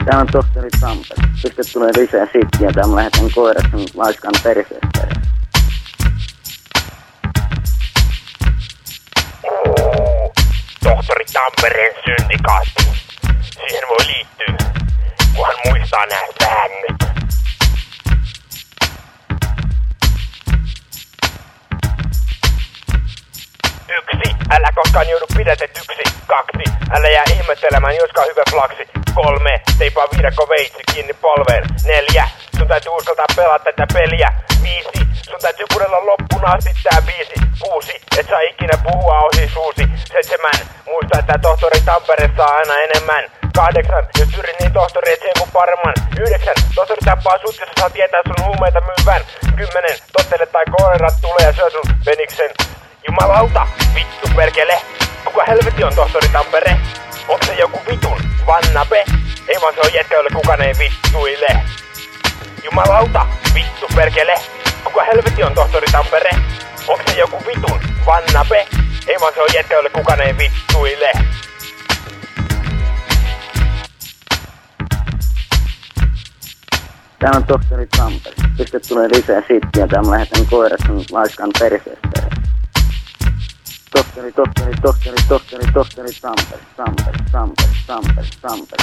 Tää on tohtori Tampere. Pistä tulee lisää sittiä. Tää mä lähetän koirat sun laiskan perseestä. Tohtori Tampereen syndikaatti. Siihen voi liittyä, kunhan muistaa nää säännöt. 1. Älä koskaan joudu pidätetyksi. 2. Älä jää ihmettelemään, joskaan hyvä flaksi. 3. Teipaa viidakko veitsi kiinni polveen. 4. Sun täytyy uskaltaa pelata tätä peliä. 5. Sun täytyy pudella loppuun asti tää biisi. 6. Et saa ikinä puhua ohi suusi. 7. Muista, että tohtori Tampere saa aina enemmän. 8. Jos pyrin niin tohtori etsii joku paremman. 9. Tohtori tappaa sut, jos saa tietää sun huumeita myyvän. 10. Tottele tai koirat tulee ja syö sun peniksen. Jumalauta, vittu perkele. Kuka helvetti on tohtori Tampere? Onks se joku vitun vannape? Ei vaan se on jätkä, jolle kukaan ei vittuile. Jumalauta, vittu perkele. Kuka helvetti on tohtori Tampere? Onks se joku vitun vannape? Ei vaan se on jätkä, jolle kukaan ei vittuile. Tää on tohtori Tampere. Pistä tulee lisää sittiä. Tää mä lähetän koirat sun laiskan perseestä. Tohtori Tampere.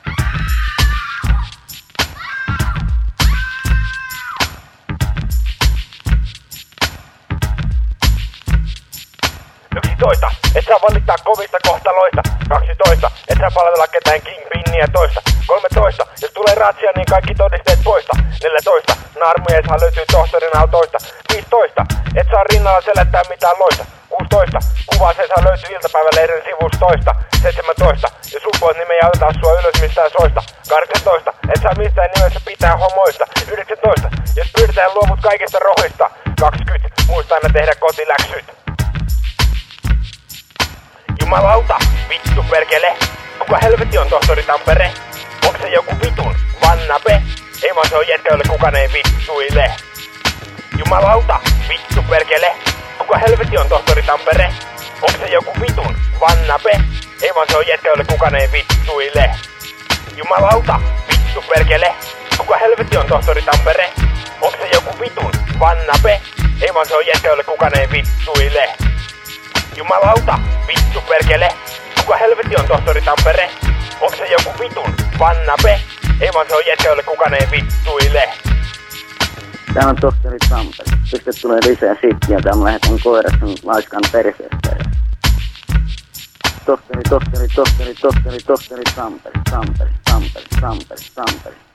Toista, et saa valittaa kovista kohtaloista. 12, et saa palvella ketään kingpinniä toista. 13, jos tulee ratsia, niin kaikki todisteet poista. 14, naarmuja ei saa löytyä tohtorin autoista. 15, et saa rinnalla selättää mitään loista. 16, kuvaa se saa löytyä iltapäivälehden sivustoista. 17, jos sun pois, niin me ei oteta sua ylös mistään soista. 18, et saa mistään nimessä pitää homoista. 19, jos pyydetään luovut kaikista rohista. 20, muista aina tehdä kotiläksyt. Jumalauta, vittu perkele. Kuka helvetti on tohtori Tampere? Onks se joku vitun vannape? Ei vaan se on jätkä, jolle kukaan ei vittuile. Jumalauta, vittu perkele. Kuka helvetti on tohtori Tampere? Onks se joku vitun vannape? Ei vaan se on jätkä, jolle kukaan ei vittuile. Jumalauta, vittu perkele. Kuka helvetti on tohtori Tampere? Onks se joku vitun vannape? Ei vaan se on jätkä, jolle kukaan ei vittuile. Jumalauta, vittu perkele. Kuka helvetti on tohtori Tampere? Onks se joku vitun vannape? Ei vaan se on jätkä, jolle kukaan ei vittuile. Tää on tohtori Tampere. Pistä tulee lisää sittiä. Tää mä lähetän koirat sun laiskan perseestä. Tohtori Tampere.